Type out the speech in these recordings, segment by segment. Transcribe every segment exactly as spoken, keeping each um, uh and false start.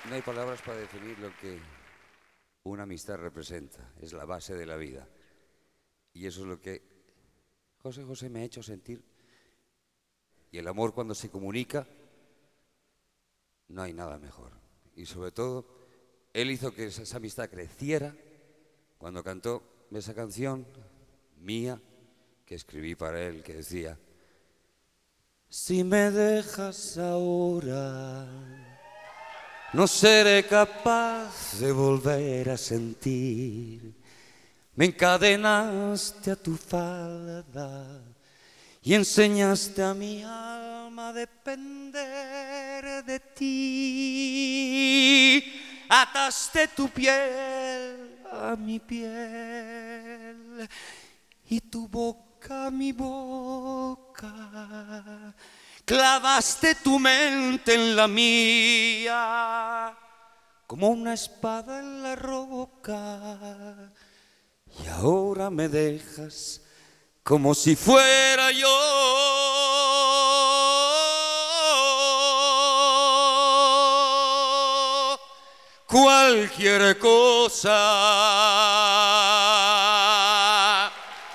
No hay palabras para definir lo que una amistad representa. Es la base de la vida. Y eso es lo que José José me ha hecho sentir. Y el amor, cuando se comunica, no hay nada mejor. Y sobre todo, él hizo que esa, esa amistad creciera cuando cantó esa canción mía que escribí para él, que decía: si me dejas ahora, no seré capaz de volver a sentir. Me encadenaste a tu falda y enseñaste a mi alma a depender de ti. Ataste tu piel a mi piel y tu boca a mi boca. Clavaste tu mente en la mía como una espada en la roca. Y ahora me dejas como si fuera yo cualquier cosa.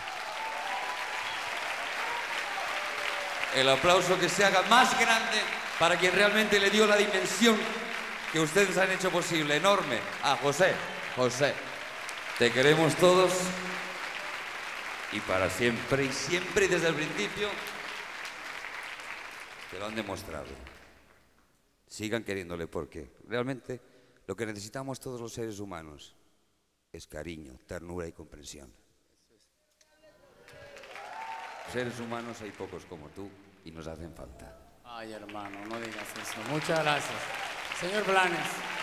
El aplauso que se haga más grande para quien realmente le dio la dimensión que ustedes han hecho posible, enorme, a José. José, te queremos todos y para siempre, y siempre y desde el principio te lo han demostrado. Sigan queriéndole, porque realmente lo que necesitamos todos los seres humanos es cariño, ternura y comprensión. Seres humanos hay pocos como tú y nos hacen falta. Ay, hermano, no digas eso. Muchas gracias. Señor Blanes.